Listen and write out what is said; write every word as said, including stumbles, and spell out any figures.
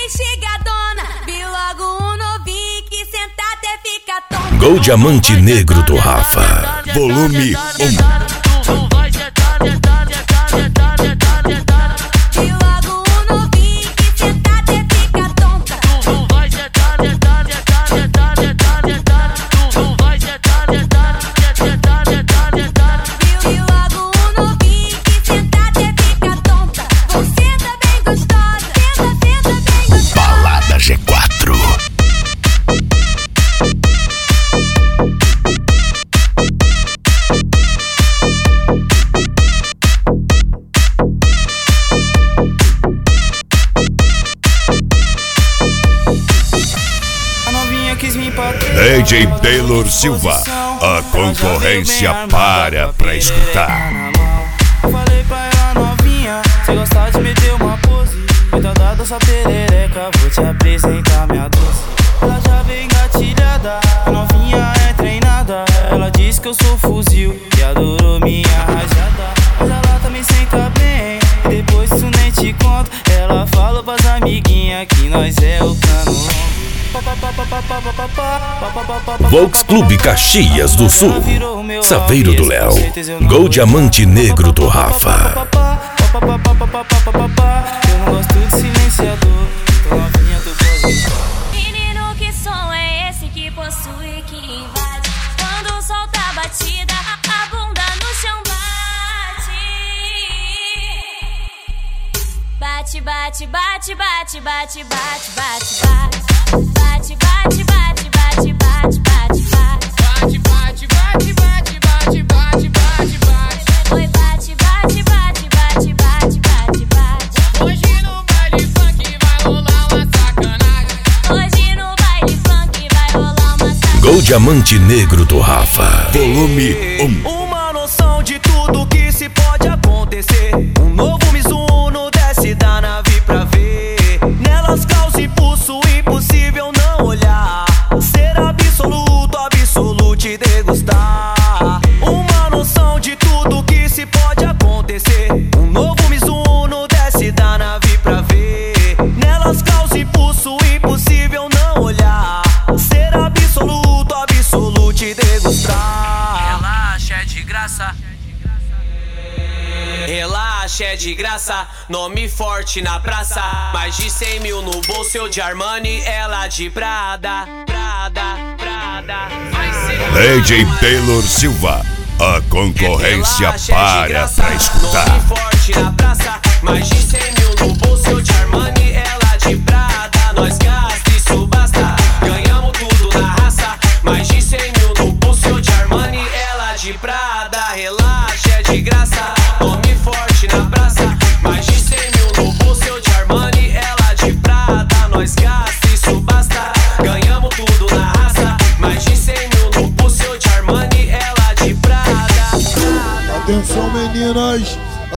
enxigadona. Vi logo um novinho que senta até fica tonta. Gol Diamante Negro do Rafa, volume um. D J Taylor Silva, a concorrência para pra escutar. Falei pra ela novinha, cê gosta de meter uma pose. Cuidada dessa perereca, vou te apresentar minha doce. Ela já vem engatilhada, a novinha é treinada. Ela diz que eu sou fuzil e adorou minha rajada. Mas ela também senta bem, e depois isso nem te conto. Ela falou pras amiguinhas que nós é o cano longo. Volks Clube Caxias do Sul, Saveiro do Léo, Gol Diamante Negro do Rafa. Eu não gosto de silenciador, então novinha tu pode. Menino, que som é esse que possui, que invade? Quando solta a batida, a bunda no chão bate. Bate, bate, bate, bate, bate, bate, bate, bate. Bate, bate, bate, bate, bate, bate, bate. Bate, bate, bate, bate, bate, bate, bate, bate. Oi, bate, bate, bate, bate, bate, bate, bate. Hoje no baile funk vai rolar uma sacanagem. Hoje no baile funk vai rolar uma sacanagem. Gol Diamante Negro do Rafa, volume um. Uma noção de tudo que se pode acontecer. Um novo Mizuno desce da nave pra ver. Nelas causa impulso impossível não olhar. Ser absoluto, absoluto e degustar. Uma noção de tudo que se pode acontecer. Um novo Mizuno desce da nave pra ver. Nelas causa impulso impossível não olhar. Ser absoluto, absoluto e degustar. Relaxa, é de graça. Relaxa, é de graça, nome forte na praça. Mais de cem mil no bolso, eu de Armani, ela de Prada. Prada, Prada. D J Taylor Silva, a concorrência para pra escutar. Nome forte na praça, mais de cem mil no bolso, eu de Armani, ela de Prada. Nós gasta, isso basta, ganhamos tudo na raça. Mais de cem mil no bolso, eu de Armani, ela de Prada. Relaxa, é de graça, nome forte na praça. Mais de cem mil no bolso, eu de Armani, ela de Prada. Nós gasta, isso basta, ganhamos tudo na raça. Mais de cem mil no bolso, eu de Armani, ela de Prada. Atenção, meninas,